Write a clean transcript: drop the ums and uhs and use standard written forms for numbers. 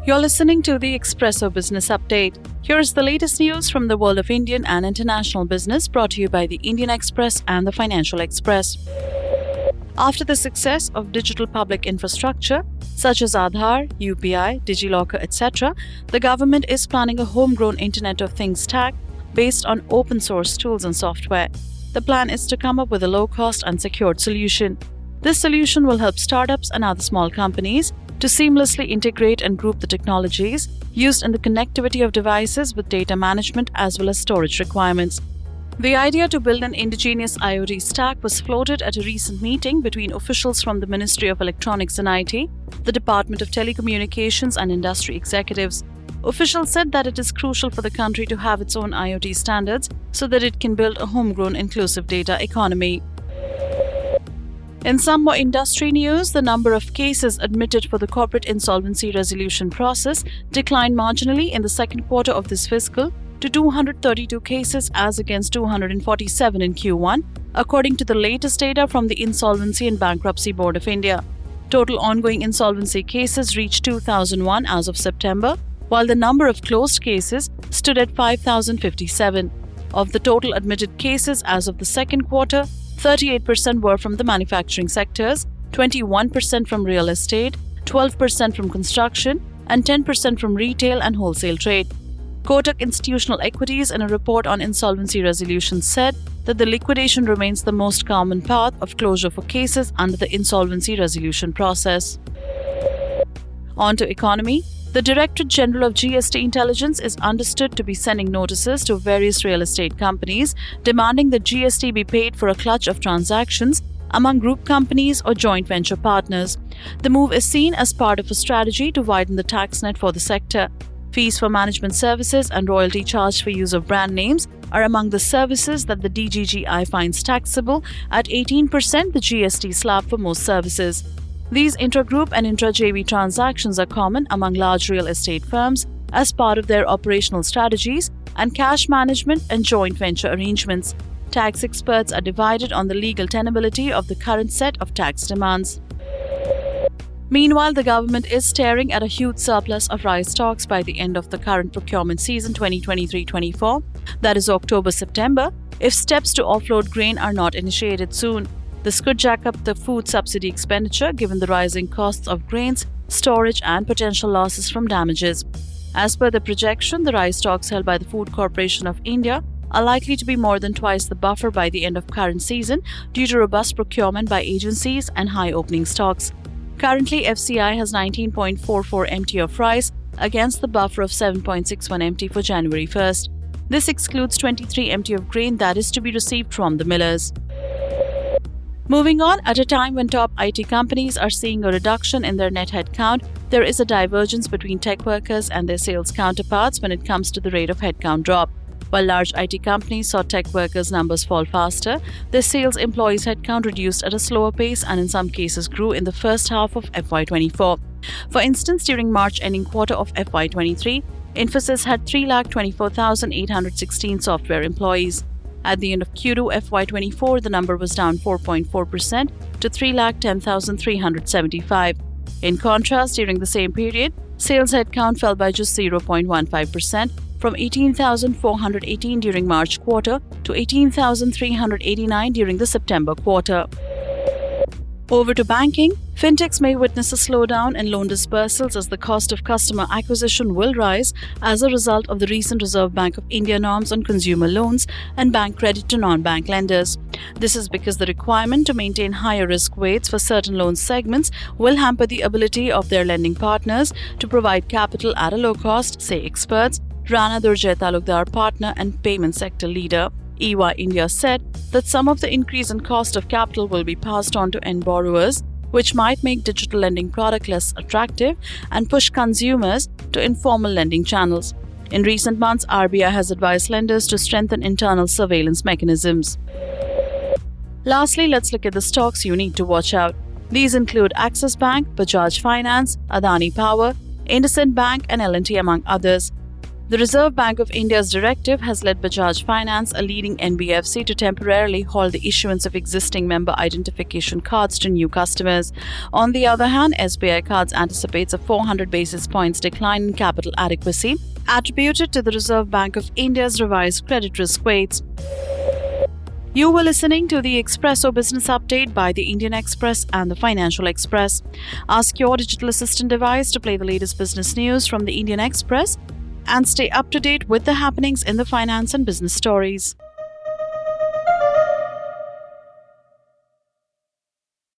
You're listening to the Expresso Business Update. Here's the latest news from the world of Indian and international business, brought to you by the Indian Express and the Financial Express. After the success of digital public infrastructure such as Aadhaar, UPI, DigiLocker, etc., the government is planning a homegrown Internet of Things tag based on open source tools and software. The plan is to come up with a low-cost and secured solution. This solution will help startups and other small companies to seamlessly integrate and group the technologies used in the connectivity of devices with data management as well as storage requirements. The idea to build an indigenous IoT stack was floated at a recent meeting between officials from the Ministry of Electronics and IT, the Department of Telecommunications and industry executives. Officials said that it is crucial for the country to have its own IoT standards so that it can build a homegrown inclusive data economy. In some more industry news, the number of cases admitted for the corporate insolvency resolution process declined marginally in the second quarter of this fiscal to 232 cases as against 247 in Q1, according to the latest data from the Insolvency and Bankruptcy Board of India. Total ongoing insolvency cases reached 2,001 as of September, while the number of closed cases stood at 5,057. Of the total admitted cases as of the second quarter, 38% were from the manufacturing sectors, 21% from real estate, 12% from construction, and 10% from retail and wholesale trade. Kotak Institutional Equities, in a report on insolvency resolution, said that the liquidation remains the most common path of closure for cases under the insolvency resolution process. On to economy. The Directorate General of GST Intelligence is understood to be sending notices to various real estate companies demanding that GST be paid for a clutch of transactions among group companies or joint venture partners. The move is seen as part of a strategy to widen the tax net for the sector. Fees for management services and royalty charged for use of brand names are among the services that the DGGI finds taxable at 18% the GST slab for most services. These intra-group and intra-JV transactions are common among large real estate firms as part of their operational strategies and cash management and joint venture arrangements. Tax experts are divided on the legal tenability of the current set of tax demands. Meanwhile, the government is staring at a huge surplus of rice stocks by the end of the current procurement season 2023-24, that is October-September, if steps to offload grain are not initiated soon. This could jack up the food subsidy expenditure given the rising costs of grains, storage and potential losses from damages. As per the projection, the rice stocks held by the Food Corporation of India are likely to be more than twice the buffer by the end of current season due to robust procurement by agencies and high opening stocks. Currently, FCI has 19.44 MT of rice against the buffer of 7.61 MT for January 1st. This excludes 23 MT of grain that is to be received from the millers. Moving on, at a time when top IT companies are seeing a reduction in their net headcount, there is a divergence between tech workers and their sales counterparts when it comes to the rate of headcount drop. While large IT companies saw tech workers' numbers fall faster, their sales employees' headcount reduced at a slower pace and in some cases grew in the first half of FY24. For instance, during March ending quarter of FY23, Infosys had 3,24,816 software employees. At the end of Q2 FY24, the number was down 4.4% to 3,10,375. In contrast, during the same period, sales headcount fell by just 0.15% from 18,418 during March quarter to 18,389 during the September quarter. Over to banking. Fintechs may witness a slowdown in loan dispersals as the cost of customer acquisition will rise as a result of the recent Reserve Bank of India norms on consumer loans and bank credit to non-bank lenders. This is because the requirement to maintain higher risk weights for certain loan segments will hamper the ability of their lending partners to provide capital at a low cost, say experts. Rana Durjay Talukdar, partner and payment sector leader, EY India, said that some of the increase in cost of capital will be passed on to end borrowers, which might make digital lending product less attractive and push consumers to informal lending channels. In recent months, RBI has advised lenders to strengthen internal surveillance mechanisms. Lastly, let's look at the stocks you need to watch out. These include Axis Bank, Bajaj Finance, Adani Power, IndusInd Bank and L&T among others. The Reserve Bank of India's directive has led Bajaj Finance, a leading NBFC, to temporarily halt the issuance of existing member identification cards to new customers. On the other hand, SBI Cards anticipates a 400 basis points decline in capital adequacy, attributed to the Reserve Bank of India's revised credit risk weights. You were listening to the Expresso Business Update by the Indian Express and the Financial Express. Ask your digital assistant device to play the latest business news from the Indian Express and stay up to date with the happenings in the finance and business stories.